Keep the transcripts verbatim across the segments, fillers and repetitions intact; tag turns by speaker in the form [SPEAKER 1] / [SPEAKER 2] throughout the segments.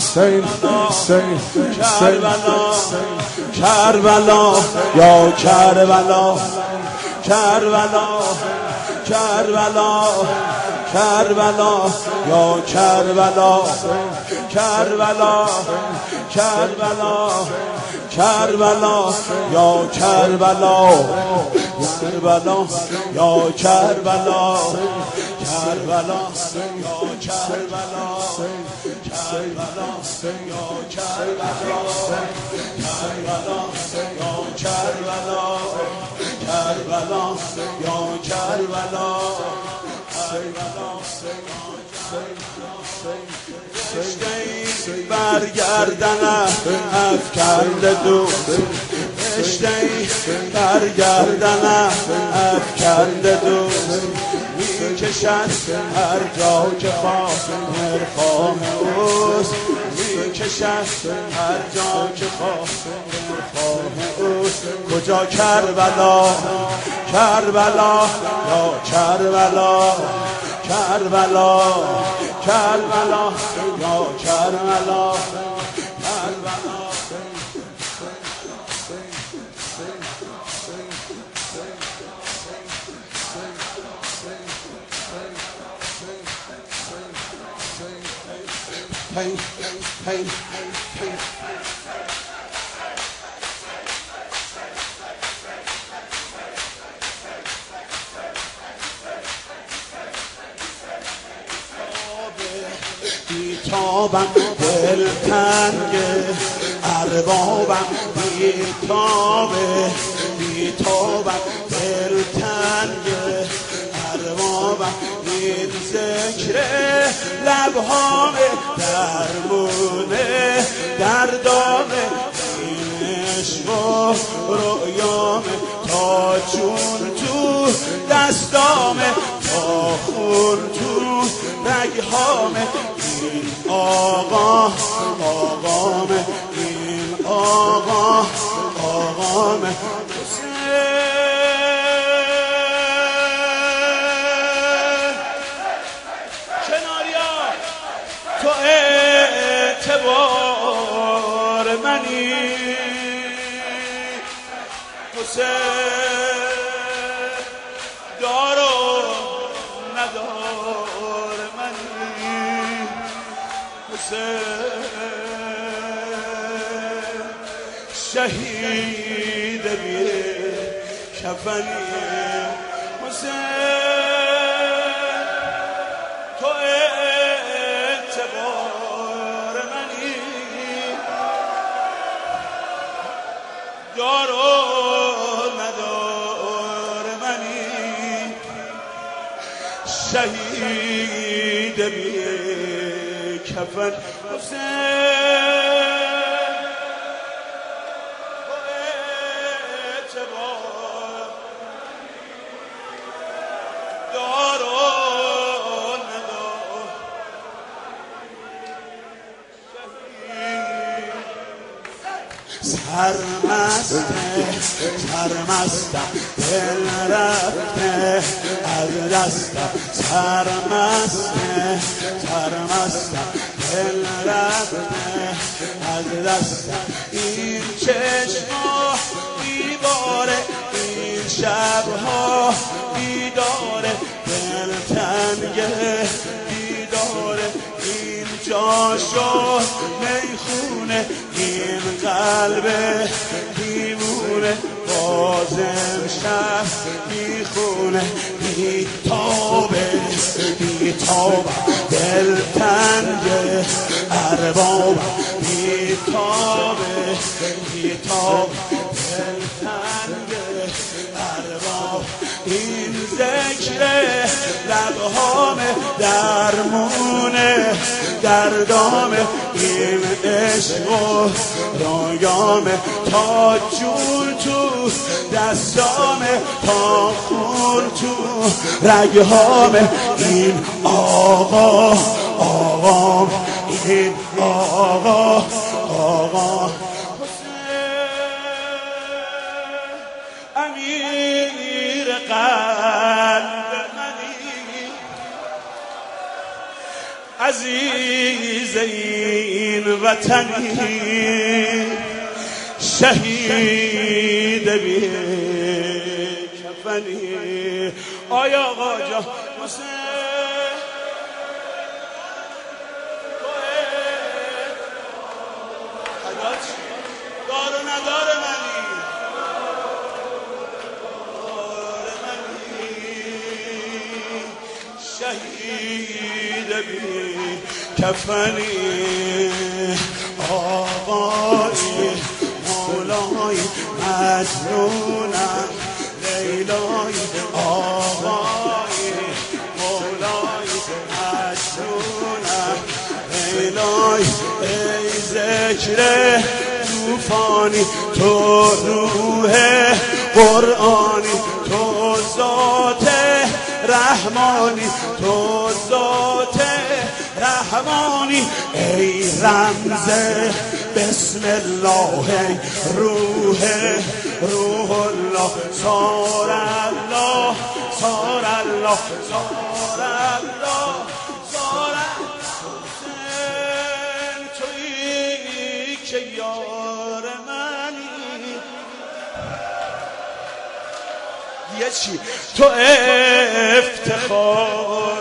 [SPEAKER 1] حسین حسین کربلا کربلا یا کربلا کربلا کربلا کربلا یا کربلا کربلا کربلا کربلا یا کربلا کربلا یا کربلا کربلا یا کربلا کربلا یا کربلا کربلا یا کربلا کربلا یا کربلا رشته‌ای برگردنم افکنده دوست رشته‌ای برگردنم افکنده دوست میکشد هر جا که خواهر خام اوست میکشد هر جا که خواهر خام اوست کجا کربلا کربلا یا کربلا کربلا کربلا یا کربلا کربلا hey hey hey بیتابم دلتنگه اربابم بیتابه بیتابم دلتنگه اربابم این ذکر لبهامه درمونه دردامه این عشق و رؤیامه تا جون تو دستامه تا خون تو رگهامه این آقا آقامه این آقا آقامه کناریا تو اعتبار منی حسین دار و ندار منی حسین شهید بی کفنی حسین تو اعتبار منی دار و ندار منی شهید بی کفن حسین سرمسته سرمستم دل رفته از دستم سرمسته سرمستم دل رفته از دستم این چشم‌ها دیواره این شب‌ها بیداره دلتنگه بیداره این جاشو میخونه این قلب دیوونه بازم شب میخونه بیتابه بیتابه دلتنگه ارباب بیتابه بیتابه دلتنگه ارباب این ذکر لبهامه درمونه دردامه این عشق و رویامه تا جون تو دستامه تا خون تو رگهامه این آقا آقا این آقا آقا امیر قلب منی عزیز این وطنی شهید بی کفنی. آیا آقا جان حسین حیات دار و ندار منی دار منی شهید بی کفنی. آقای مولای مجنونم لیلای آقای مولای مجنونم لیلای ای ذکر توفانی تو روح قرآنی تو ذات رحمانی تو ذات رحمانی ای رمز بسم الله ای روح روح الله صار الله صار الله صار الله صار حسین تویی که یار منی. یه چی تو افتخار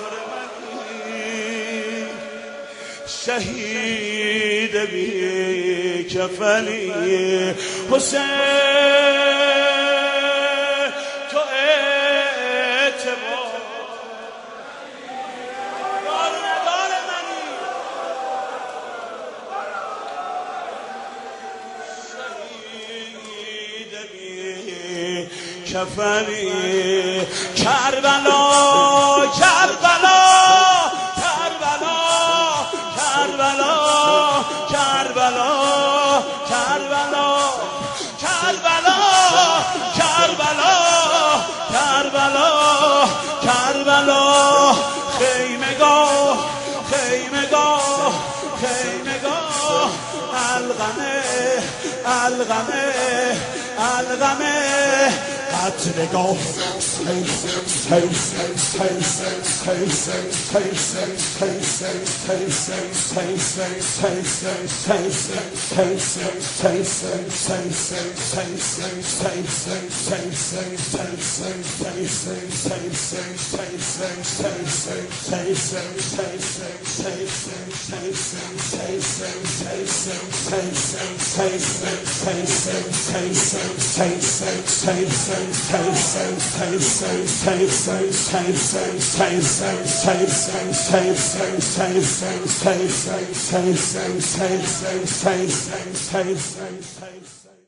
[SPEAKER 1] منی شهید بی کفنی. حسین تو اعتبار دار ندار منی شهید بی کفنی. کربلا کربلا کربلا کربلا کربلا کربلا کربلا کربلا کربلا کربلا خیمگاه خیمگاه خیمگاه الغمه الغمه الغمه قتلگاه Taste,